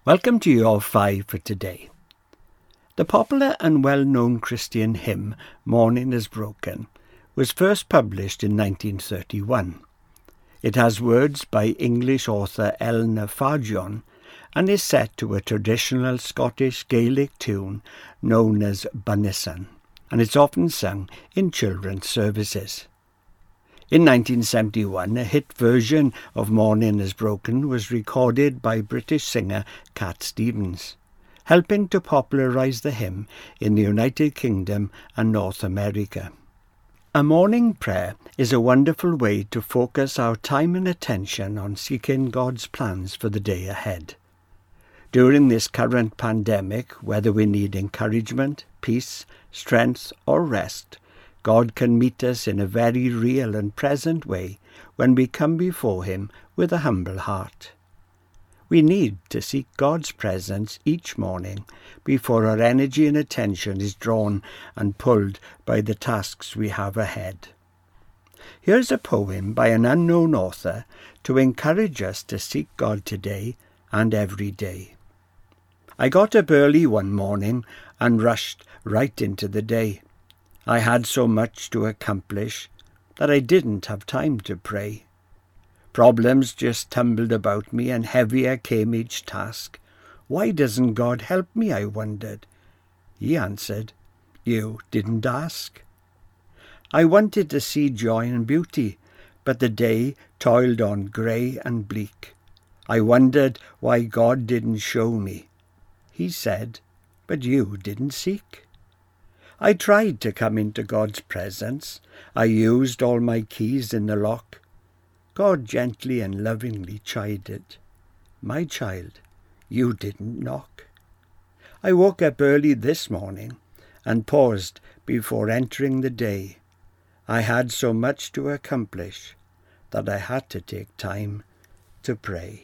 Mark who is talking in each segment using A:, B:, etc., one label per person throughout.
A: Welcome to your 5 for today. The popular and well-known Christian hymn, Morning is Broken, was first published in 1931. It has words by English author Eleanor Farjeon and is set to a traditional Scottish Gaelic tune known as Bunnisan, and it's often sung in children's services. In 1971, a hit version of Morning is Broken was recorded by British singer Cat Stevens, helping to popularise the hymn in the United Kingdom and North America. A morning prayer is a wonderful way to focus our time and attention on seeking God's plans for the day ahead. During this current pandemic, whether we need encouragement, peace, strength or rest, God can meet us in a very real and present way when we come before Him with a humble heart. We need to seek God's presence each morning before our energy and attention is drawn and pulled by the tasks we have ahead. Here's a poem by an unknown author to encourage us to seek God today and every day. I got up early one morning and rushed right into the day. I had so much to accomplish that I didn't have time to pray. Problems just tumbled about me and heavier came each task. Why doesn't God help me, I wondered. He answered, you didn't ask. I wanted to see joy and beauty, but the day toiled on grey and bleak. I wondered why God didn't show me. He said, but you didn't seek. I tried to come into God's presence. I used all my keys in the lock. God gently and lovingly chided, my child, you didn't knock. I woke up early this morning and paused before entering the day. I had so much to accomplish that I had to take time to pray.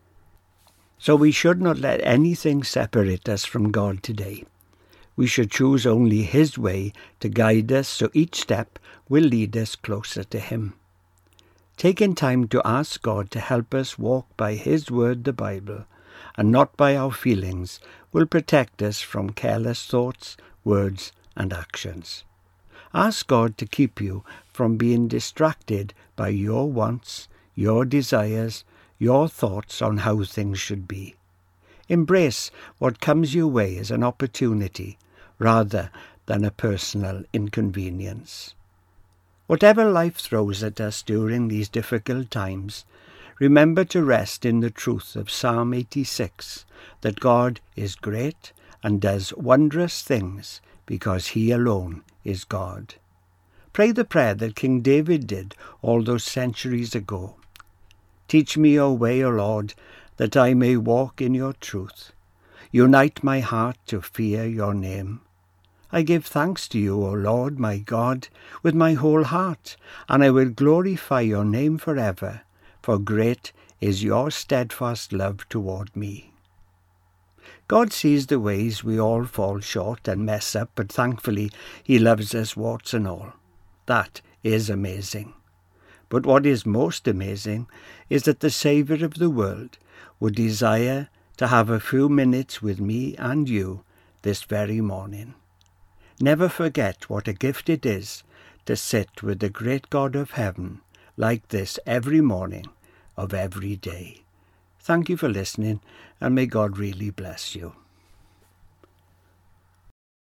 A: So we should not let anything separate us from God today. We should choose only His way to guide us so each step will lead us closer to Him. Taking time to ask God to help us walk by His word, the Bible, and not by our feelings, will protect us from careless thoughts, words, and actions. Ask God to keep you from being distracted by your wants, your desires, your thoughts on how things should be. Embrace what comes your way as an opportunity rather than a personal inconvenience. Whatever life throws at us during these difficult times, remember to rest in the truth of Psalm 86, that God is great and does wondrous things because He alone is God. Pray the prayer that King David did all those centuries ago. Teach me your way, O Lord, that I may walk in your truth. Unite my heart to fear your name. I give thanks to you, O Lord, my God, with my whole heart, and I will glorify your name forever, for great is your steadfast love toward me. God sees the ways we all fall short and mess up, but thankfully He loves us warts and all. That is amazing. But what is most amazing is that the Saviour of the world would desire to have a few minutes with me and you this very morning. Never forget what a gift it is to sit with the great God of heaven like this every morning of every day. Thank you for listening, and may God really bless you.